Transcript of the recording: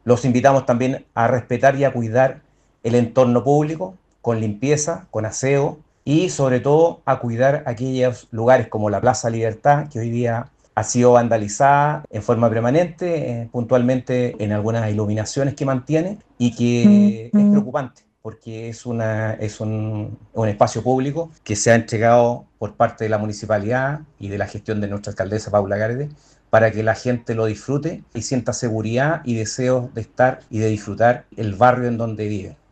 Los invitamos también a respetar y a cuidar el entorno público con limpieza, con aseo y sobre todo a cuidar aquellos lugares como la Plaza Libertad, que hoy día ha sido vandalizada en forma permanente, puntualmente en algunas iluminaciones que mantiene y que es preocupante porque es un espacio público que se ha entregado por parte de la municipalidad y de la gestión de nuestra alcaldesa Paula Garde para que la gente lo disfrute y sienta seguridad y deseo de estar y de disfrutar el barrio en donde vive.